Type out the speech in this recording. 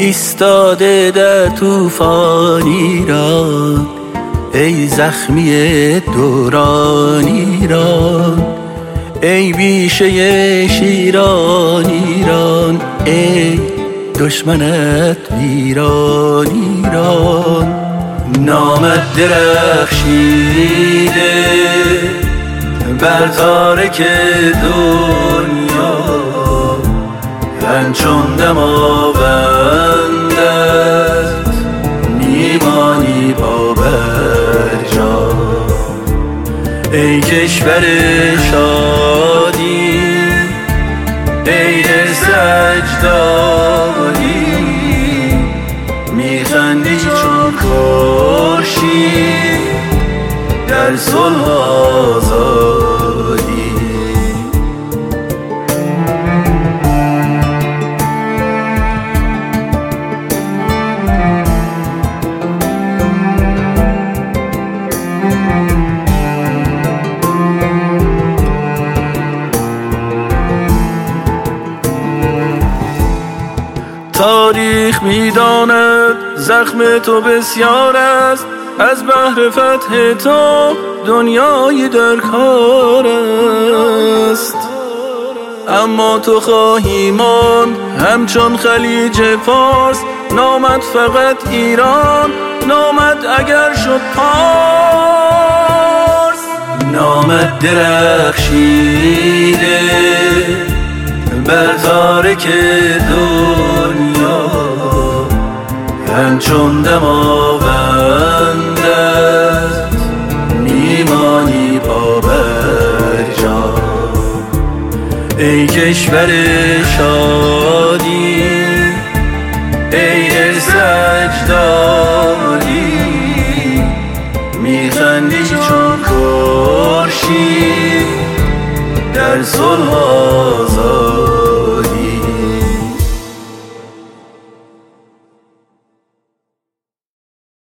ایستاده در طوفان ایران، ای زخمی دوران ایران، ای بیشه شیران ایران، ای دشمنت ویران ایران. نامت درخشیده بر تارک دنیا، همچون دماوندت میمانی با برجا. ای کشور شادی، ای سجداری، میخندی چون خورشید در صلح آزادی. تاریخ میداند زخم تو بسیار است، از بحر فتح تو دنیای در کار است. اما تو خواهی ماند همچون خلیج فارس، نامت فقط ایران، نامت اگر شد پارس. نامت درخشیده بر تارک دنیا، همچون دماوندت میمانی با برجا. ای کشور شادی، ای سجداری، میخندی چون خورشید در صلح